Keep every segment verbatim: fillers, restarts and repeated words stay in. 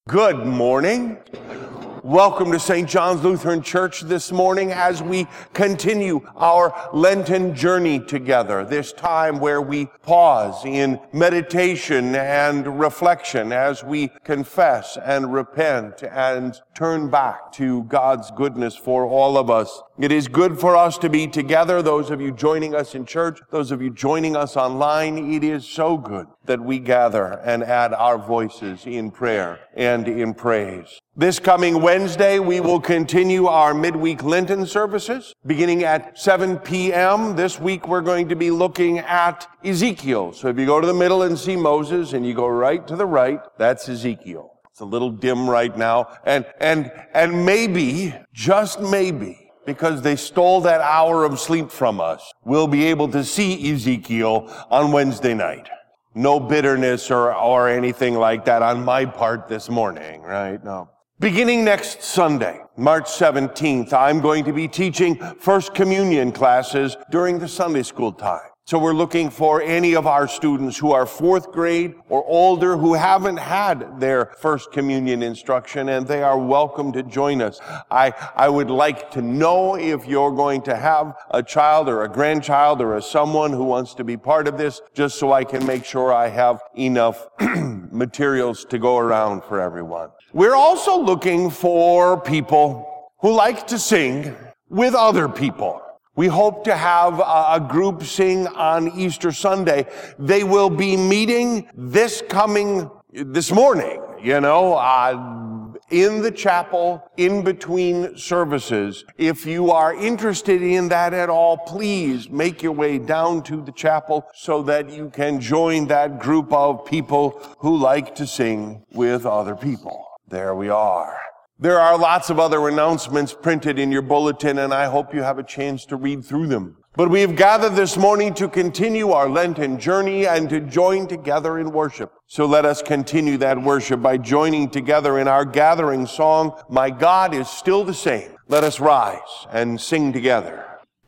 Good morning. Welcome to Saint John's Lutheran Church this morning as we continue our Lenten journey together, this time where we pause in meditation and reflection as we confess and repent and turn back to God's goodness for all of us. It is good for us to be together, those of you joining us in church, those of you joining us online. It is so good that we gather and add our voices in prayer and in praise. This coming Wednesday, we will continue our midweek Lenten services beginning at seven p.m. This week, we're going to be looking at Ezekiel. So if you go to the middle and see Moses and you go right to the right, that's Ezekiel. It's a little dim right now. And, and, and maybe, just maybe, because they stole that hour of sleep from us, we'll be able to see Ezekiel on Wednesday night. No bitterness or, or anything like that on my part this morning, right? No. Beginning next Sunday, March seventeenth, I'm going to be teaching First Communion classes during the Sunday school time. So we're looking for any of our students who are fourth grade or older who haven't had their First Communion instruction, and they are welcome to join us. I, I would like to know if you're going to have a child or a grandchild or a someone who wants to be part of this, just so I can make sure I have enough materials to go around for everyone. We're also looking for people who like to sing with other people. We hope to have a group sing on Easter Sunday. They will be meeting this coming, this morning, you know, uh, in the chapel, in between services. If you are interested in that at all, please make your way down to the chapel so that you can join that group of people who like to sing with other people. There we are. There are lots of other announcements printed in your bulletin, and I hope you have a chance to read through them. But we have gathered this morning to continue our Lenten journey and to join together in worship. So let us continue that worship by joining together in our gathering song, My God is Still the Same. Let us rise and sing together.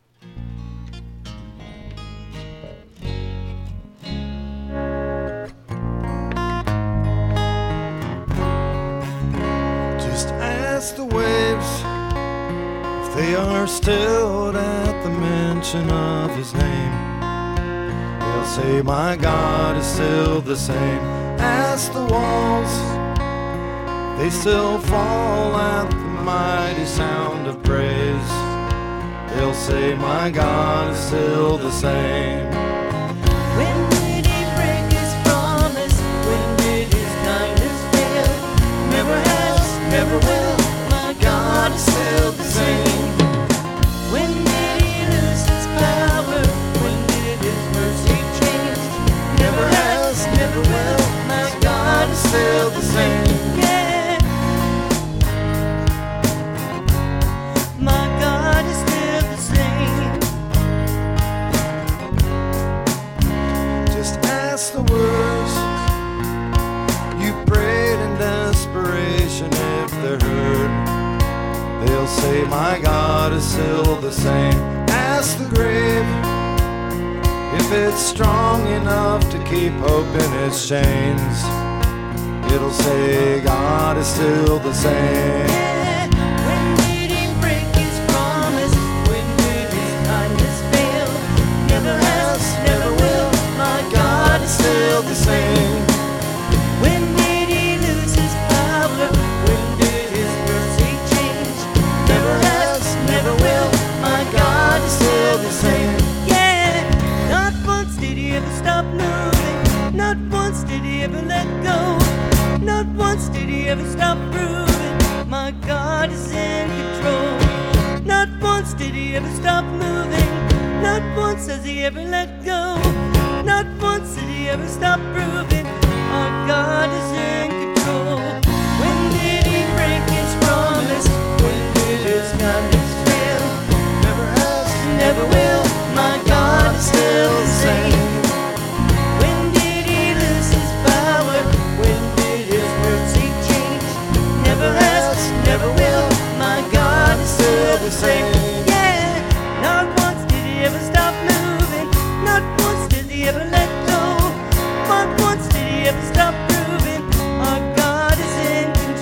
The waves, if they are stilled at the mention of his name, they'll say, my God is still the same. Ask the walls, they still fall at the mighty sound of praise. They'll say, my God is still the same. When did he break his promise? When did his kindness fail? Never has, never will. God is still the same. When did he lose his power? When did his mercy change? Never has, never will. My God is still the same. Yeah. My God is still the same. Just ask the words you prayed in desperation if they're heard. They'll say, my God is still the same. Ask the grave if it's strong enough to keep hope in its chains. It'll say, God is still the same. Yeah. When did he break his promise? When did his kindness fail? Never has, never will. My God is still the same. When did he lose his power? When did his mercy change? Never has, never will. My God is still the same. Yeah. Not once did he ever stop moving. Not once did he ever let go. Not once did he ever stop proving. My God is in control. Not once did he ever stop moving. Not once has he ever let go. Not once did he ever stop proving. Our God is in control. When did he break his promise? When did his kindness fail? Never has, never will. My God is still the same. When did he lose his power? When did his mercy change? Never has, never will. My God is still the same. Yeah. Not once did he ever stop moving. Not once did he ever let go. Not once did he ever stop proving. Our God is in control.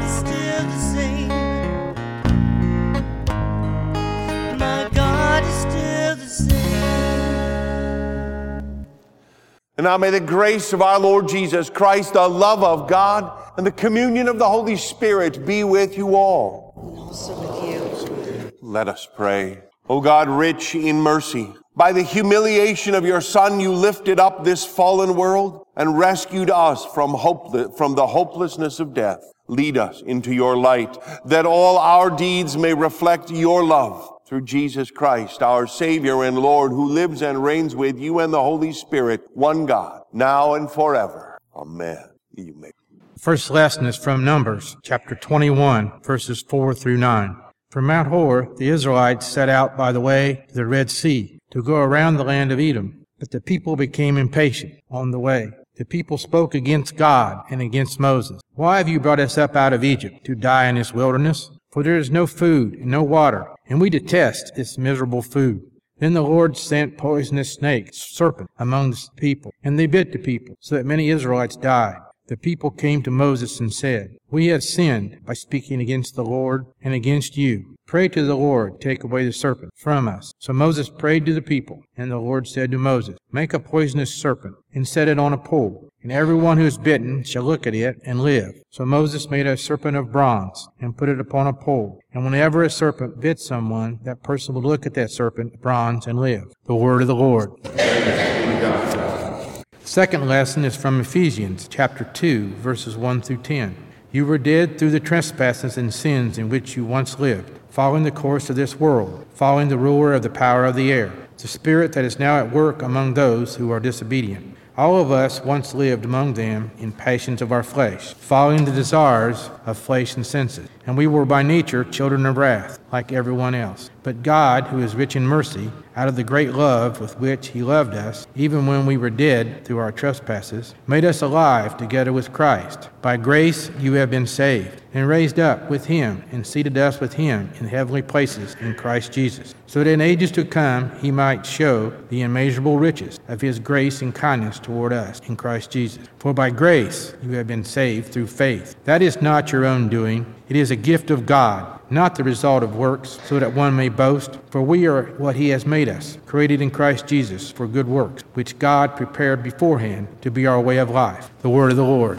God is still the same. My God is still the same. And now may the grace of our Lord Jesus Christ, the love of God, and the communion of the Holy Spirit be with you all. And also with you. Let us pray. O God, rich in mercy, by the humiliation of your Son, you lifted up this fallen world and rescued us from hope, from the hopelessness of death. Lead us into your light, that all our deeds may reflect your love. Through Jesus Christ, our Savior and Lord, who lives and reigns with you and the Holy Spirit, one God, now and forever. Amen. You may. First lesson is from Numbers, chapter twenty-one, verses four through nine. From Mount Hor, the Israelites set out by the way to the Red Sea to go around the land of Edom. But the people became impatient on the way. The people spoke against God and against Moses. Why have you brought us up out of Egypt to die in this wilderness? For there is no food and no water, and we detest this miserable food. Then the Lord sent poisonous snakes, serpents, among the people, and they bit the people, so that many Israelites died. The people came to Moses and said, We have sinned by speaking against the Lord and against you. Pray to the Lord, take away the serpent from us. So Moses prayed to the people, and the Lord said to Moses, Make a poisonous serpent and set it on a pole, and everyone who is bitten shall look at it and live. So Moses made a serpent of bronze and put it upon a pole. And whenever a serpent bit someone, that person would look at that serpent of bronze and live. The word of the Lord. The second lesson is from Ephesians chapter two, verses one through ten. You were dead through the trespasses and sins in which you once lived, following the course of this world, following the ruler of the power of the air, the spirit that is now at work among those who are disobedient. All of us once lived among them in passions of our flesh, following the desires of flesh and senses. And we were by nature children of wrath, like everyone else. But God, who is rich in mercy, out of the great love with which he loved us, even when we were dead through our trespasses, made us alive together with Christ. By grace you have been saved, and raised up with him, and seated us with him in heavenly places in Christ Jesus, so that in ages to come he might show the immeasurable riches of his grace and kindness toward us in Christ Jesus. For by grace you have been saved through faith. That is not your own doing. It is a gift of God, not the result of works, so that one may boast. For we are what he has made us, created in Christ Jesus for good works, which God prepared beforehand to be our way of life. The word of the Lord.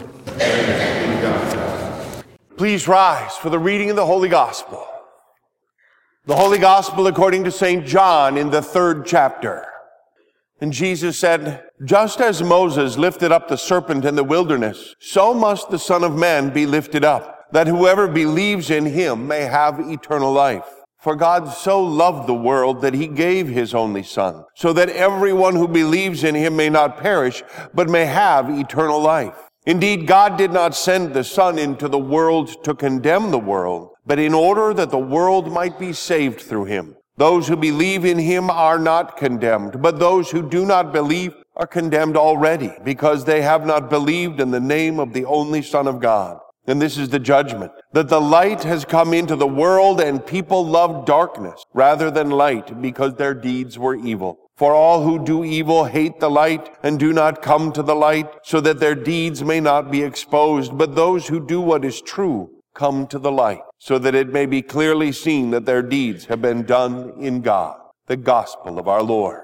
Please rise for the reading of the Holy Gospel. The Holy Gospel according to Saint John in the third chapter. And Jesus said, Just as Moses lifted up the serpent in the wilderness, so must the Son of Man be lifted up, that whoever believes in him may have eternal life. For God so loved the world that he gave his only Son, so that everyone who believes in him may not perish, but may have eternal life. Indeed, God did not send the Son into the world to condemn the world, but in order that the world might be saved through him. Those who believe in him are not condemned, but those who do not believe are condemned already, because they have not believed in the name of the only Son of God. And this is the judgment, that the light has come into the world, and people love darkness rather than light, because their deeds were evil. For all who do evil hate the light and do not come to the light, so that their deeds may not be exposed. But those who do what is true come to the light, so that it may be clearly seen that their deeds have been done in God. The Gospel of our Lord.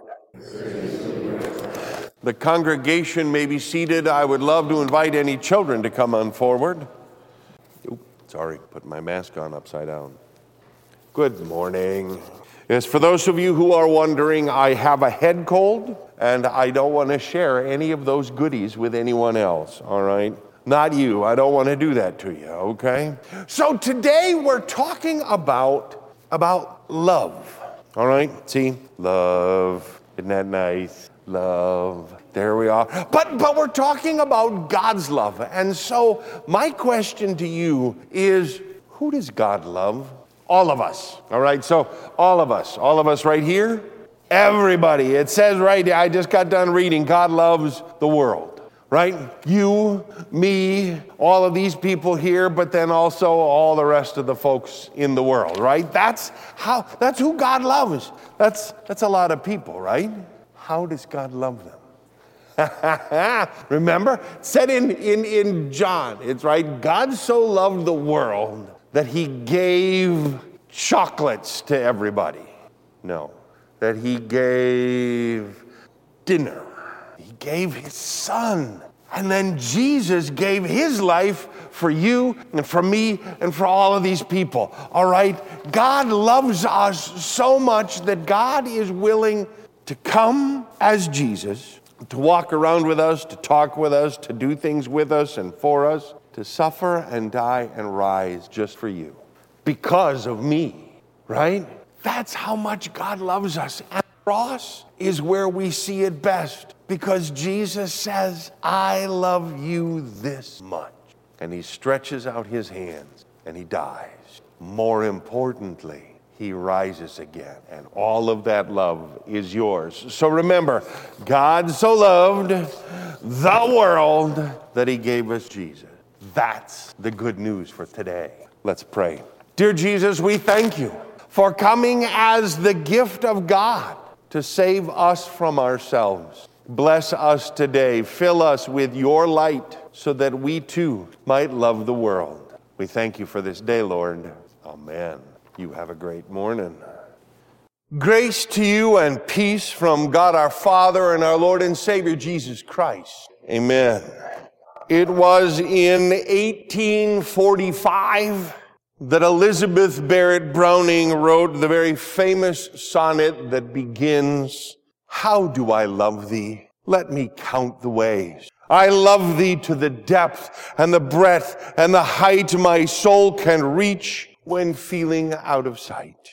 The congregation may be seated. I would love to invite any children to come on forward. Oops, sorry, put my mask on upside down. Good morning. Yes, for those of you who are wondering, I have a head cold, and I don't want to share any of those goodies with anyone else, all right? Not you. I don't want to do that to you, okay? So today we're talking about, about love, all right? See? Love. Isn't that nice? Love. There we are. But, but we're talking about God's love. And so my question to you is, who does God love? All of us, all right? So all of us, all of us right here, everybody. It says right here, I just got done reading, God loves the world. Right? You, me, all of these people here, but then also all the rest of the folks in the world, right? That's how, that's who God loves. That's, that's a lot of people, right? How does God love them? Remember? It said in, in, in John, it's right, God so loved the world that he gave chocolates to everybody. No, that he gave dinner. He gave his son. And then Jesus gave his life for you and for me and for all of these people. All right? God loves us so much that God is willing to come as Jesus, to walk around with us, to talk with us, to do things with us and for us, to suffer and die and rise just for you. Because of me, right? That's how much God loves us. And the cross is where we see it best. Because Jesus says, I love you this much. And he stretches out his hands and he dies. More importantly, he rises again. And all of that love is yours. So remember, God so loved the world that he gave us Jesus. That's the good news for today. Let's pray. Dear Jesus, we thank you for coming as the gift of God to save us from ourselves. Bless us today. Fill us with your light so that we too might love the world. We thank you for this day, Lord. Amen. You have a great morning. Grace to you and peace from God our Father and our Lord and Savior Jesus Christ. Amen. It was in eighteen forty-five that Elizabeth Barrett Browning wrote the very famous sonnet that begins, how do I love thee? Let me count the ways. I love thee to the depth and the breadth and the height my soul can reach when feeling out of sight.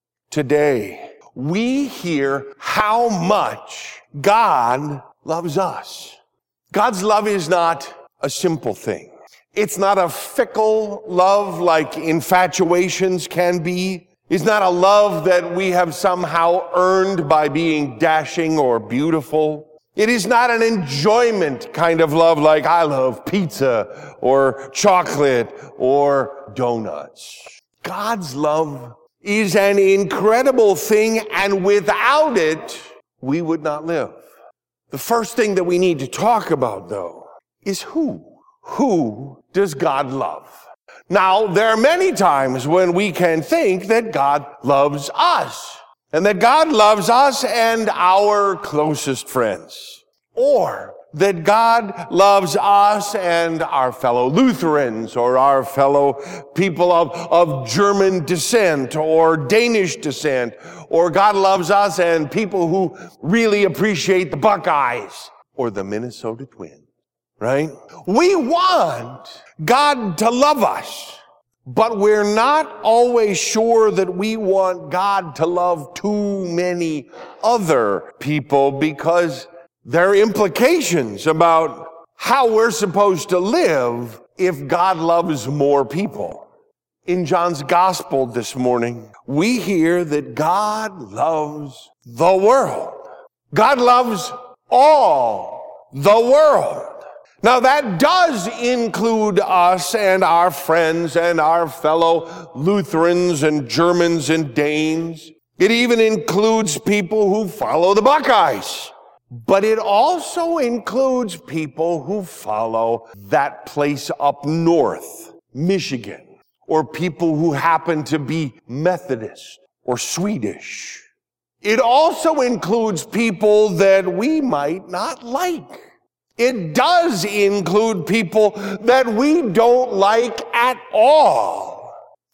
Today, we hear how much God loves us. God's love is not a simple thing. It's not a fickle love like infatuations can be. It's not a love that we have somehow earned by being dashing or beautiful. It is not an enjoyment kind of love like I love pizza or chocolate or donuts. God's love is an incredible thing, and without it, we would not live. The first thing that we need to talk about, though, is who. Who does God love? Now, there are many times when we can think that God loves us, and that God loves us and our closest friends, or that God loves us and our fellow Lutherans, or our fellow people of, of German descent or Danish descent, or God loves us and people who really appreciate the Buckeyes or the Minnesota Twins. Right? We want God to love us, but we're not always sure that we want God to love too many other people, because there are implications about how we're supposed to live if God loves more people. In John's gospel this morning, we hear that God loves the world. God loves all the world. Now that does include us and our friends and our fellow Lutherans and Germans and Danes. It even includes people who follow the Buckeyes. But it also includes people who follow that place up north, Michigan, or people who happen to be Methodist or Swedish. It also includes people that we might not like. It does include people that we don't like at all.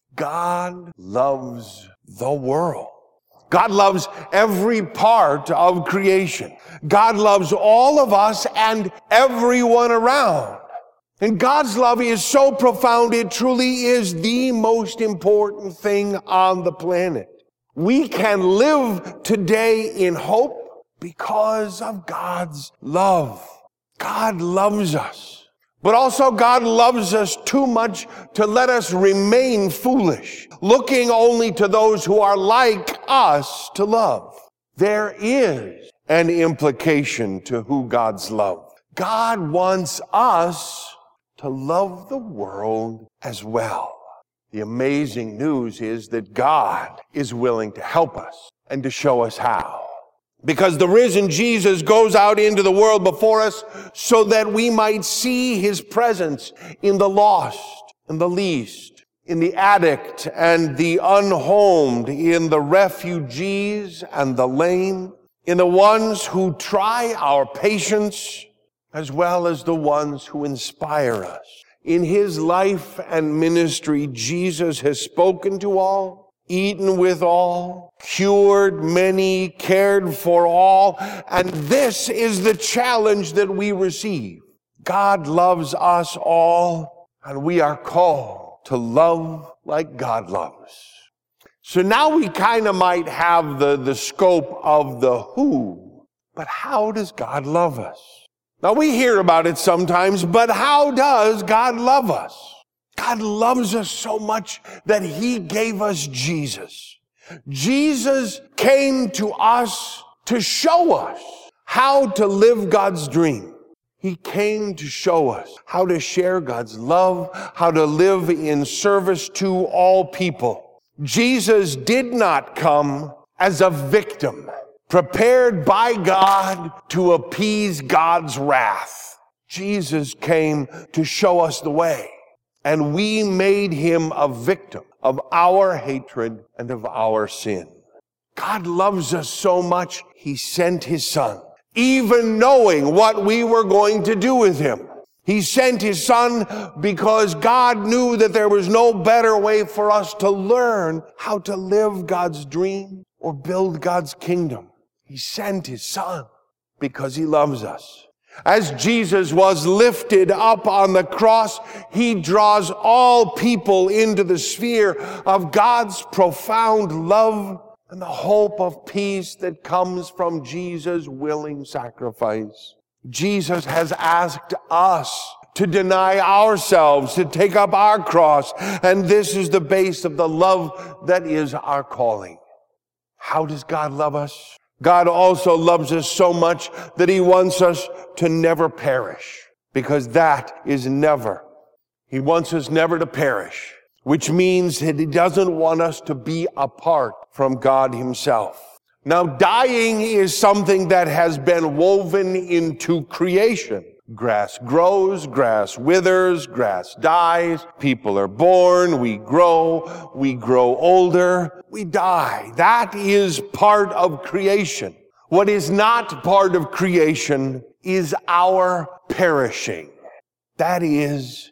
God loves the world. God loves every part of creation. God loves all of us and everyone around. And God's love is so profound, it truly is the most important thing on the planet. We can live today in hope because of God's love. God loves us, but also God loves us too much to let us remain foolish, looking only to those who are like us to love. There is an implication to who God's love. God wants us to love the world as well. The amazing news is that God is willing to help us and to show us how. Because the risen Jesus goes out into the world before us so that we might see his presence in the lost, in the least, in the addict and the unhomed, in the refugees and the lame, in the ones who try our patience, as well as the ones who inspire us. In his life and ministry, Jesus has spoken to all, eaten with all, cured many, cared for all, and this is the challenge that we receive. God loves us all, and we are called to love like God loves. So now we kind of might have the, the scope of the who, but how does God love us? Now we hear about it sometimes, but how does God love us? God loves us so much that he gave us Jesus. Jesus came to us to show us how to live God's dream. He came to show us how to share God's love, how to live in service to all people. Jesus did not come as a victim, prepared by God to appease God's wrath. Jesus came to show us the way, and we made him a victim of our hatred and of our sin. God loves us so much, he sent his son, even knowing what we were going to do with him. He sent his son because God knew that there was no better way for us to learn how to live God's dream or build God's kingdom. He sent his son because he loves us. As Jesus was lifted up on the cross, he draws all people into the sphere of God's profound love and the hope of peace that comes from Jesus' willing sacrifice. Jesus has asked us to deny ourselves, to take up our cross, and this is the base of the love that is our calling. How does God love us? God also loves us so much that he wants us to never perish, because that is never. He wants us never to perish, which means that he doesn't want us to be apart from God himself. Now, dying is something that has been woven into creation. Grass grows, grass withers, grass dies, people are born, we grow, we grow older, we die. That is part of creation. What is not part of creation is our perishing. That is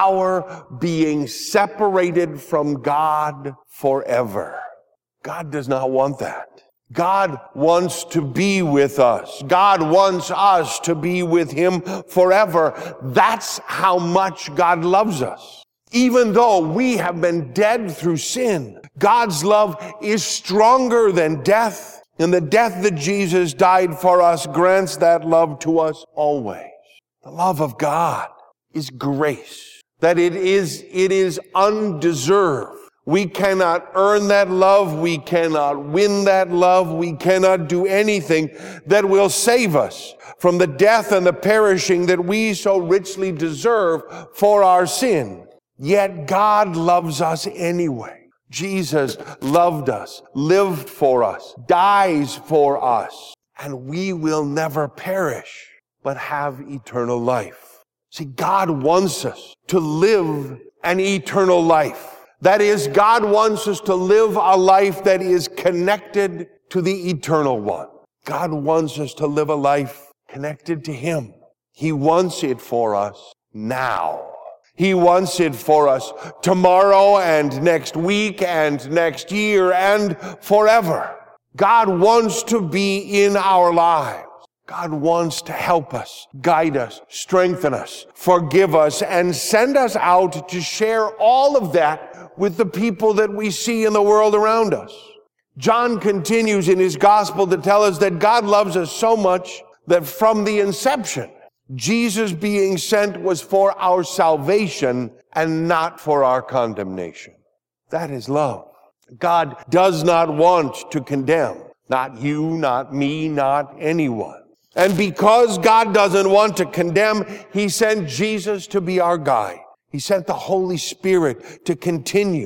our being separated from God forever. God does not want that. God wants to be with us. God wants us to be with him forever. That's how much God loves us. Even though we have been dead through sin, God's love is stronger than death. And the death that Jesus died for us grants that love to us always. The love of God is grace. That it is, it is undeserved. We cannot earn that love. We cannot win that love. We cannot do anything that will save us from the death and the perishing that we so richly deserve for our sin. Yet God loves us anyway. Jesus loved us, lived for us, dies for us, and we will never perish, but have eternal life. See, God wants us to live an eternal life. That is, God wants us to live a life that is connected to the eternal one. God wants us to live a life connected to him. He wants it for us now. He wants it for us tomorrow and next week and next year and forever. God wants to be in our lives. God wants to help us, guide us, strengthen us, forgive us, and send us out to share all of that with the people that we see in the world around us. John continues in his gospel to tell us that God loves us so much that from the inception, Jesus being sent was for our salvation and not for our condemnation. That is love. God does not want to condemn. Not you, not me, not anyone. And because God doesn't want to condemn, he sent Jesus to be our guide. He sent the Holy Spirit to continue.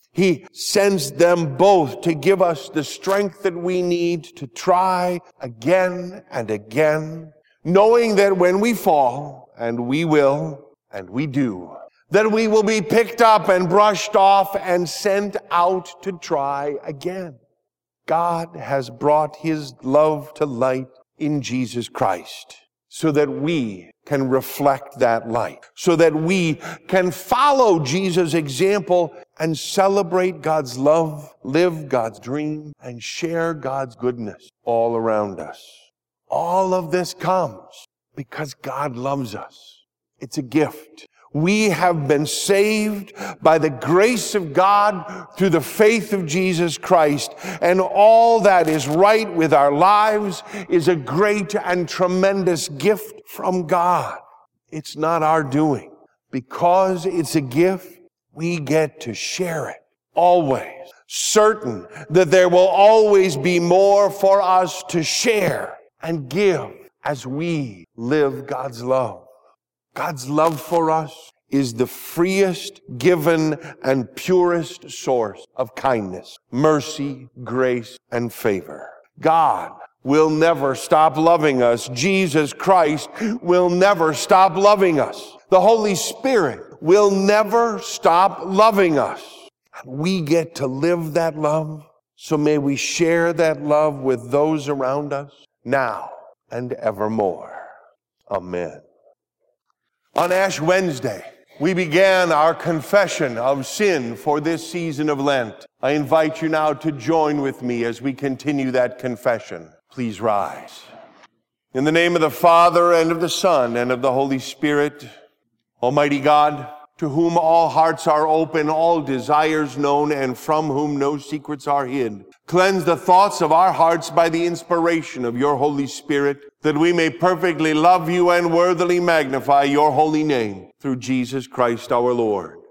He sends them both to give us the strength that we need to try again and again, knowing that when we fall, and we will, and we do, that we will be picked up and brushed off and sent out to try again. God has brought his love to light in Jesus Christ so that we can reflect that light, so that we can follow Jesus' example and celebrate God's love, live God's dream, and share God's goodness all around us. All of this comes because God loves us. It's a gift. We have been saved by the grace of God through the faith of Jesus Christ, and all that is right with our lives is a great and tremendous gift from God. It's not our doing. Because it's a gift, we get to share it, always, certain that there will always be more for us to share and give as we live God's love. God's love for us is the freest, given, and purest source of kindness, mercy, grace, and favor. God will never stop loving us. Jesus Christ will never stop loving us. The Holy Spirit will never stop loving us. We get to live that love, so may we share that love with those around us now and evermore. Amen. On Ash Wednesday, we began our confession of sin for this season of Lent. I invite you now to join with me as we continue that confession. Please rise. In the name of the Father, and of the Son, and of the Holy Spirit, Almighty God, to whom all hearts are open, all desires known, and from whom no secrets are hid, cleanse the thoughts of our hearts by the inspiration of your Holy Spirit, that we may perfectly love you and worthily magnify your holy name, through Jesus Christ our Lord.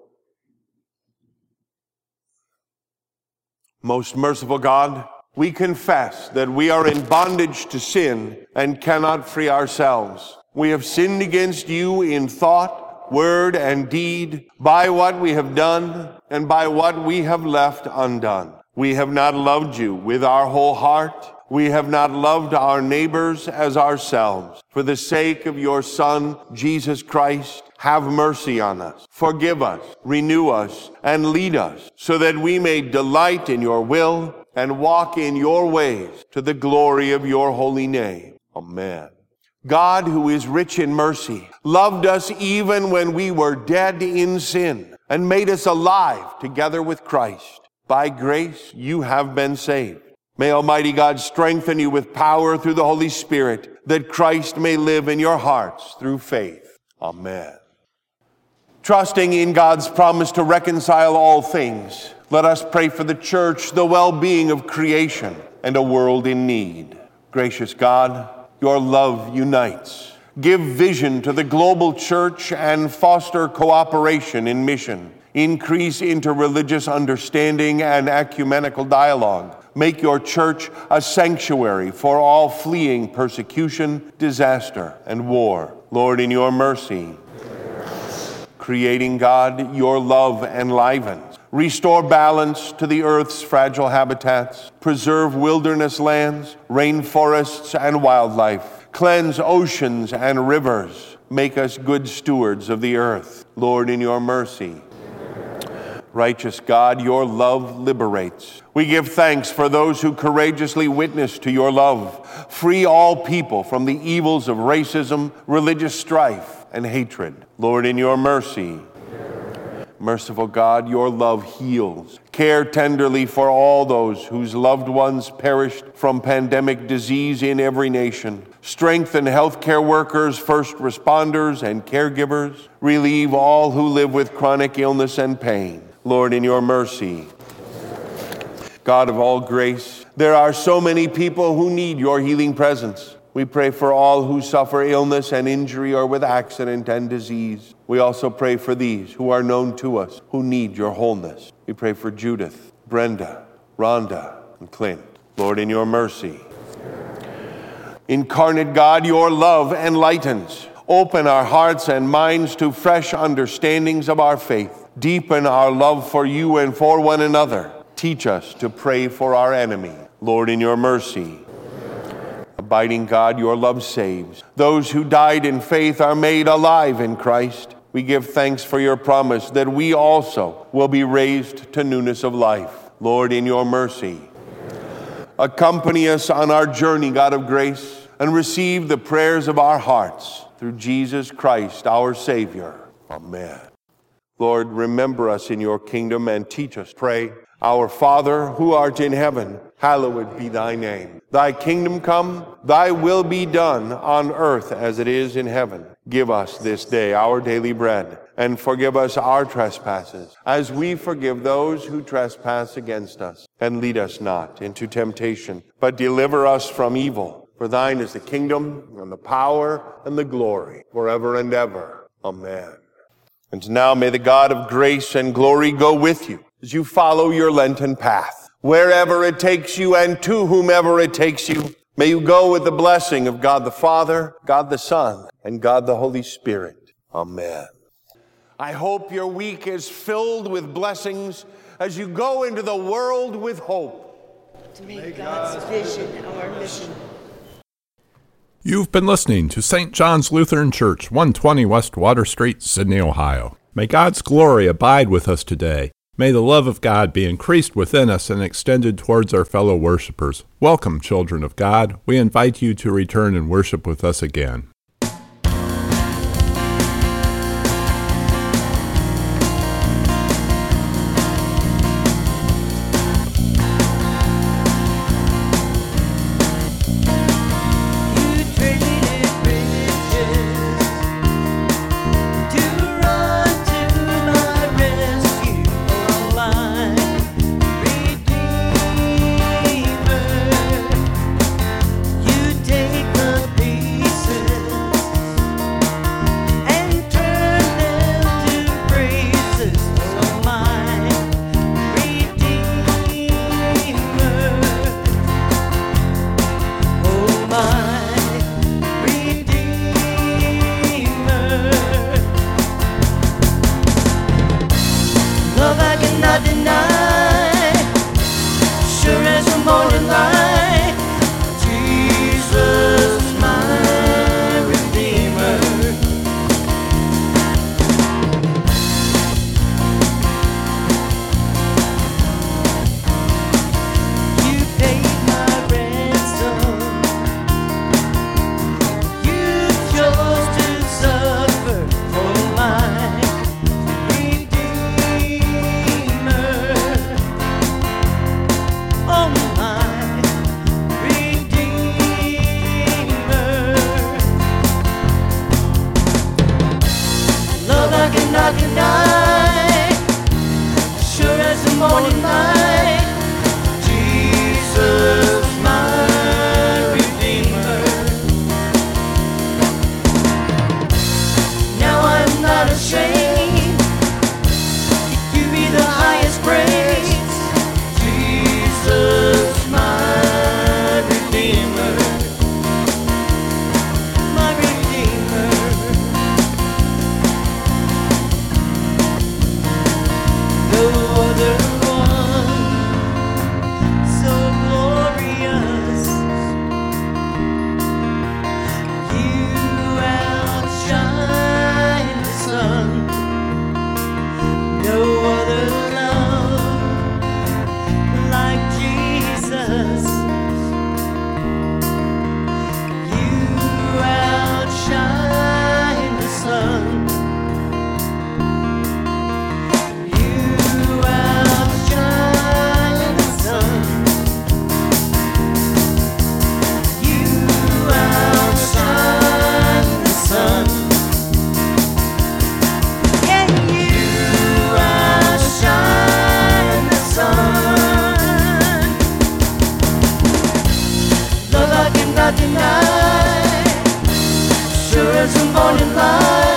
Most merciful God, we confess that we are in bondage to sin and cannot free ourselves. We have sinned against you in thought, word, and deed, by what we have done and by what we have left undone. We have not loved you with our whole heart. We have not loved our neighbors as ourselves. For the sake of your Son, Jesus Christ, have mercy on us. Forgive us, renew us, and lead us, so that we may delight in your will and walk in your ways to the glory of your holy name. Amen. God, who is rich in mercy, loved us even when we were dead in sin and made us alive together with Christ. By grace, you have been saved. May Almighty God strengthen you with power through the Holy Spirit, that Christ may live in your hearts through faith. Amen. Trusting in God's promise to reconcile all things, let us pray for the church, the well-being of creation, and a world in need. Gracious God, your love unites. Give vision to the global church and foster cooperation in mission. Increase interreligious understanding and ecumenical dialogue. Make your church a sanctuary for all fleeing persecution, disaster, and war. Lord, in your mercy, creating God, your love enlivens. Restore balance to the earth's fragile habitats. Preserve wilderness lands, rainforests, and wildlife. Cleanse oceans and rivers. Make us good stewards of the earth. Lord, in your mercy. Righteous God, your love liberates. We give thanks for those who courageously witness to your love. Free all people from the evils of racism, religious strife, and hatred. Lord, in your mercy. Merciful God, your love heals. Care tenderly for all those whose loved ones perished from pandemic disease in every nation. Strengthen healthcare workers, first responders, and caregivers. Relieve all who live with chronic illness and pain. Lord, in your mercy. God of all grace, there are so many people who need your healing presence. We pray for all who suffer illness and injury or with accident and disease. We also pray for these who are known to us, who need your wholeness. We pray for Judith, Brenda, Rhonda, and Clint. Lord, in your mercy. Incarnate God, your love enlightens. Open our hearts and minds to fresh understandings of our faith. Deepen our love for you and for one another. Teach us to pray for our enemy. Lord, in your mercy. Abiding God, your love saves. Those who died in faith are made alive in Christ. We give thanks for your promise that we also will be raised to newness of life. Lord, in your mercy. Accompany us on our journey, God of grace, and receive the prayers of our hearts through Jesus Christ, our Savior. Amen. Lord, remember us in your kingdom and teach us. Pray, our Father, who art in heaven, hallowed be thy name. Thy kingdom come, thy will be done on earth as it is in heaven. Give us this day our daily bread, and forgive us our trespasses, as we forgive those who trespass against us. And lead us not into temptation, but deliver us from evil. For thine is the kingdom, and the power, and the glory, forever and ever. Amen. And now may the God of grace and glory go with you as you follow your Lenten path. Wherever it takes you and to whomever it takes you, may you go with the blessing of God the Father, God the Son, and God the Holy Spirit. Amen. I hope your week is filled with blessings as you go into the world with hope. To make God's vision our mission. You've been listening to Saint John's Lutheran Church, one twenty West Water Street, Sydney, Ohio. May God's glory abide with us today. May the love of God be increased within us and extended towards our fellow worshipers. Welcome, children of God. We invite you to return and worship with us again. Deny, sure as the morning light.